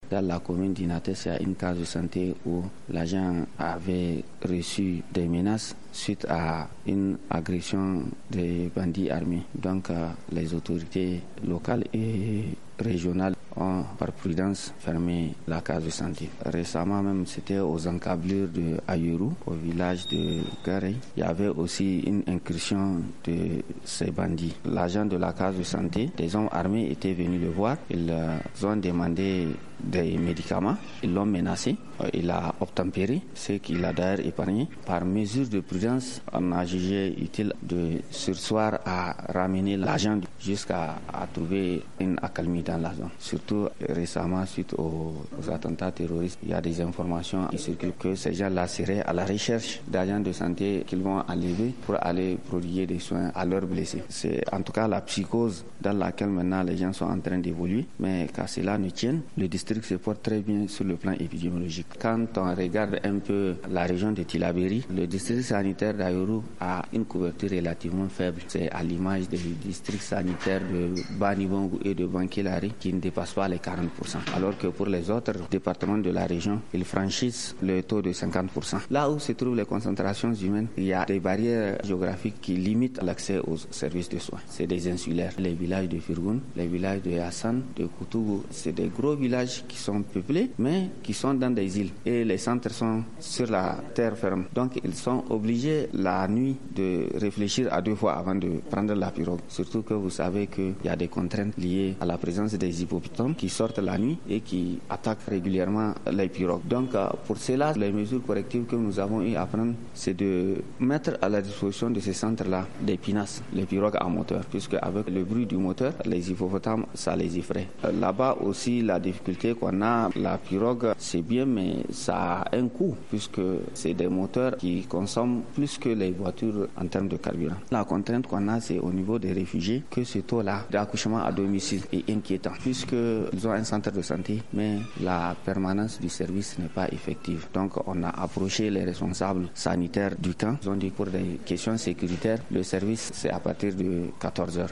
dans la commune d'Inates, il y a une case de santé où l'agent avait reçu des menaces suite à une agression des bandits armés. Donc les autorités locales et régionales ont par prudence fermé la case de santé. Récemment même, c'était aux encablures de Ayuru, au village de Garey. Il y avait aussi une incursion de ces bandits. L'agent de la case de santé, des hommes armés étaient venus le voir. Ils ont demandé des médicaments. Ils l'ont menacé. Il a obtempéré, ce qu'il a d'ailleurs épargné. Par mesure de prudence, on a jugé utile de surseoir à ramener l'agent jusqu'à trouver une accalmie dans la zone. Surtout récemment, suite aux attentats terroristes, il y a des informations qui circulent que ces gens-là seraient à la recherche d'agents de santé qu'ils vont enlever pour aller prodiguer des soins à leurs blessés. C'est en tout cas la psychose dans laquelle maintenant les gens sont en train d'évoluer. Mais qu'à cela ne tienne, le district se porte très bien sur le plan épidémiologique. Quand on regarde un peu la région de Tillabéri, le district sanitaire d'Ayuru a une couverture relativement faible. C'est à l'image des districts sanitaires de Banibongo et de Bankelari qui ne dépassent pas les 40%. Alors que pour les autres départements de la région, ils franchissent le taux de 50%. Là où se trouvent les concentrations humaines, il y a des barrières géographiques qui limitent l'accès aux services de soins. C'est des insulaires. Les villages de Firgun, les villages de Hassan, de Koutougou, c'est des gros villages qui sont peuplés, mais qui sont dans des îles. Et les centres sont sur la terre ferme. Donc, ils sont obligés la nuit de réfléchir à deux fois avant de prendre la pirogue. Surtout que vous savez qu'il y a des contraintes liées à la présence des hippopotames qui sortent la nuit et qui attaquent régulièrement les pirogues. Donc, pour cela, les mesures correctives que nous avons eu à prendre, c'est de mettre à la disposition de ces centres-là des pinasses, les pirogues à moteur, puisque avec le bruit du moteur, les hippopotames, ça les effraie. Là-bas aussi, la difficulté qu'on a, la pirogue, c'est bien, mais ça a un coût, puisque c'est des moteurs qui consomment plus que les voitures en termes de carburant. La contrainte qu'on a, c'est au niveau des réfugiés, que ce taux-là d'accouchement à domicile est inquiétant, puisqu'ils ont un centre de santé, mais la permanence du service n'est pas effective. Donc, on a approché les responsables sanitaires du camp. Ils ont dit pour des questions sécuritaires, le service, c'est à partir de 14h.